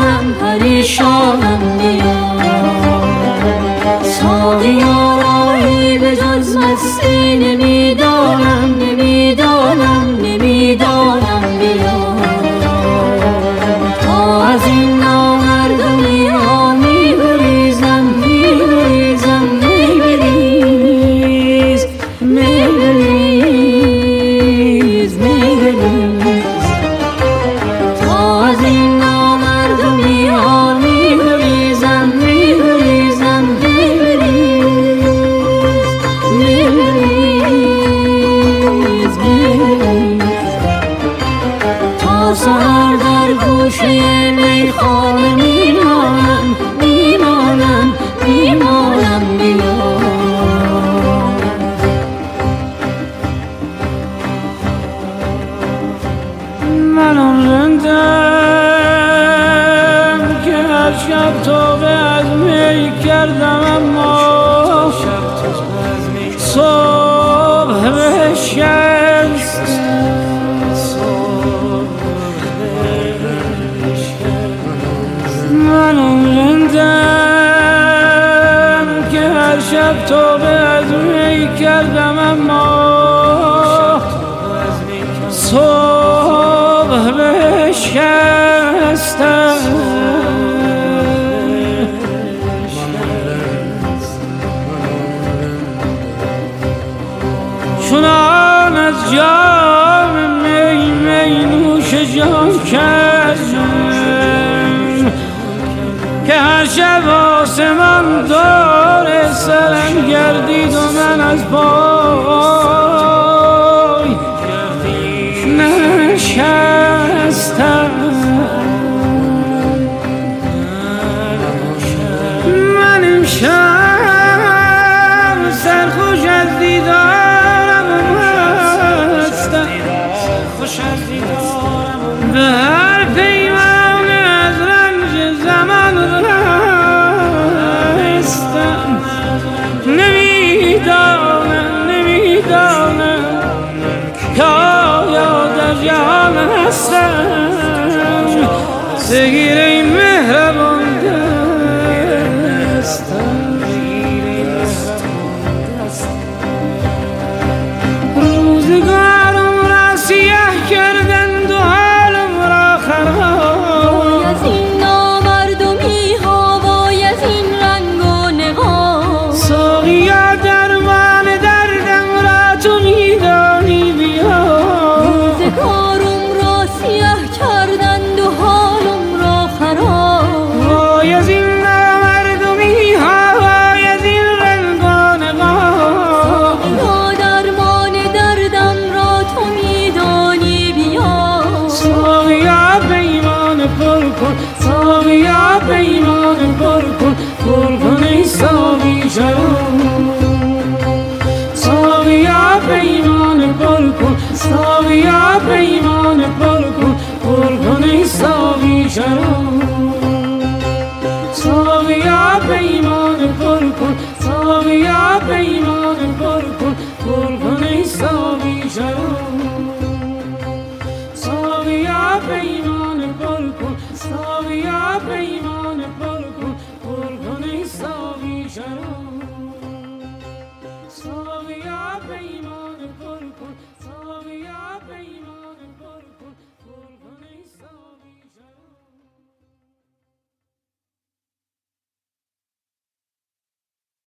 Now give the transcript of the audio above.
پریشانم پریشانم بیا ساقیا راهی به جز مستی نمیدانم نمیدانم نمیدانم بیا تا از این نامردمی ها میگریزم میگریزم میگریز میگریز میگریز تا از این نامردمی ها میگریزم میگریزم میگریز میگریز میگریز تا سحر در گوشه میخانه میمانم میمانم میمانم بیا من آن رندم که هر شب توبه از می کردم اما صبح بشکست من آن رندم که هر شب توبه از می کردم اما صبح بشکستم چنان از جام می می نوش جان کردم که هر شب آسمان دور سرم گردید و من از پای نشستم من امشب سرخوش از دیدارم هستم به هر پیمان از رنج زمان رستم نمیدانم نمیدانم که آیا در جهان هستم سگیر این مهربان دستم روزگارم را سیاه کردند و حالم را خراب وای از این نامردمی ها وای از این رنگ و نقاب ساقیا درمان دردم را تو میدانی بیا روزگارم را سیاه کردند و حالم را خراب وای از این نامردمی ها وای از این رنگ و نقاب ساقیا درمان دردم را تو میدانی بیا ساقیا پیمان پر کن ساقیا پیمان پر کن پر کن ای ساقی شراب ساقیا پیمان پر کن ساقیا پیمان پر کن پر کن ای ساقی شراب ساقیا پیمان پر کن ساقیا پیمان پر کن پر کن ای ساقی شراب ساقیا پیمان پر کن ساقیا پیمان پر کن پر کن ای ساقی شراب ساقیا پیمان پر کن ساقیا پیمان پر کن پر کن ای ساقی شراب